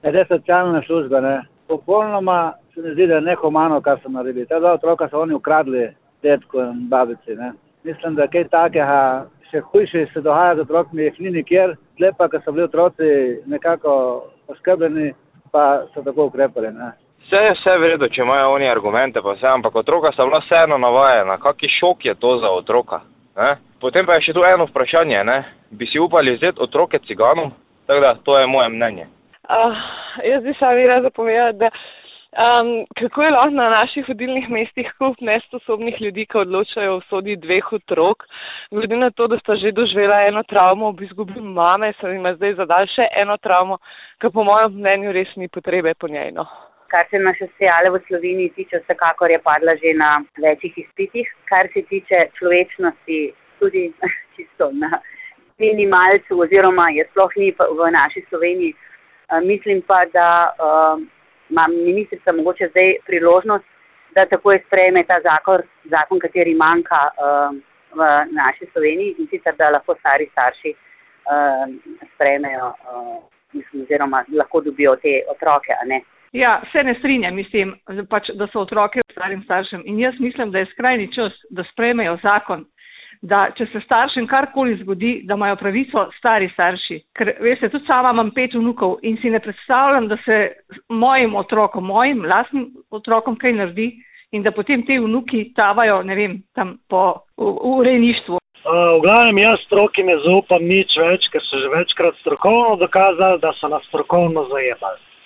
glede socialne službe, ne. Popolnoma se mi zdi, da je nehumano, kar so naredili. Ta dva otroka so oni ukradli detku in babici, ne. Mislim, da kaj takega še hujše se dogaja z otrokmi, jih ni nikjer. Tle pa, ko so bili otroci nekako oskrbljeni, pa so tako ukrepali, ne. Vse v redu, če imajo oni argumente, pa vse, ampak otroka sta bila vseeno navajena. Kaki šok je to za otroka, ne? Potem pa je še tu eno vprašanje, ne? Bi si upali vzeti otroke ciganom? Tako da, to je moje mnenje. Jaz bi sami rada povedala, da kako je lahko na naših vodilnih mestih kup nesposobnih ljudi, ki odločajo o usodi 2 otrok, glede na to, da sta že doživela eno travmo ob izgubi mame, se jim zdaj zadal še eno travmo, ki po mojem mnenju res ni potrebe po njej, no. Kar se naše sociale v Sloveniji tiče, vsekakor je padla že na večjih izpitih. Kar se tiče človečnosti, tudi čisto na minimalcu oziroma je sploh ni v naši Sloveniji. Mislim pa, da ima ministrica mogoče zdaj priložnost, da takoj sprejme ta zakon, kateri manjka v naši Sloveniji in sicer, da lahko stari starši sprejmejo oziroma lahko dobijo te otroke, a ne. Ja, se ne strinjam, mislim, pač, da so otroke starim staršem in jaz mislim, da je skrajni čas, da sprejmejo zakon, da če se staršem karkoli zgodi, da imajo pravico stari starši. Ker, veste, tudi sama imam 5 vnukov in si ne predstavljam, da se mojim lastnim otrokom kaj naredi in da potem te vnuki tavajo, ne vem, tam po urejništvu. V glavnem jaz stroki ne zaupam nič več, ker so že večkrat strokovno dokazali, da so nas strokovno zajebali.